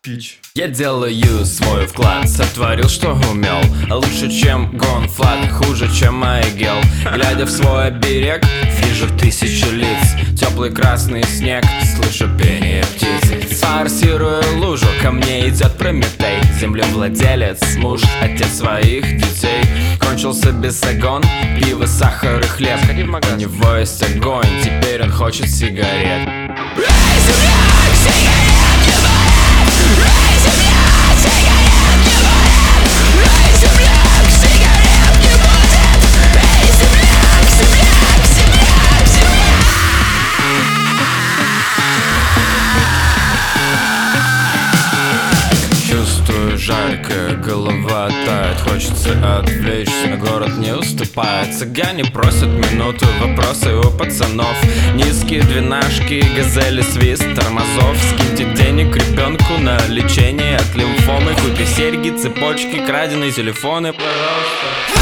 Пич. Я делаю свой вклад, сотворил, что умел. Лучше, чем Гонфлат, хуже, чем Айгел. Глядя в свой берег, вижу тысячи лиц. Теплый красный снег, слышу пение птиц. Форсирую лужу, ко мне идет Прометей. Землевладелец, муж, отец своих детей. Кончился бесогон, пиво, сахар и хлеб. У него есть огонь, теперь он хочет сигарет. Чувствую жарко, голова тает. Хочется отвлечься, но город не уступает. Цыгане просят минуту, вопросы у пацанов. Низкие двенашки, газели, свист тормозов. Скиньте денег ребенку на лечение от лимфомы. Купи серьги, цепочки, краденые телефоны, пожалуйста.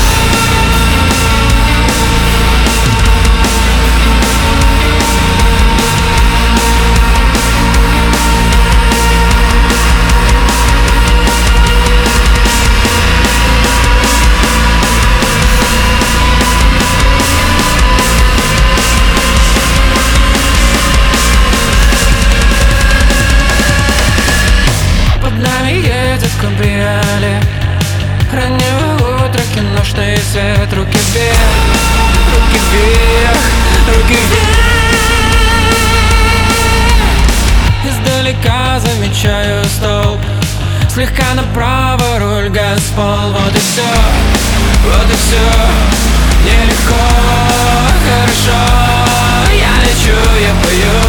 Кабриоле, раннего утра, киношный свет. Руки вверх, руки вверх, руки вверх. Издалека замечаю столб, слегка направо руль, газ в пол. Вот и все, вот и все. Нелегко, хорошо. Я лечу, я пою.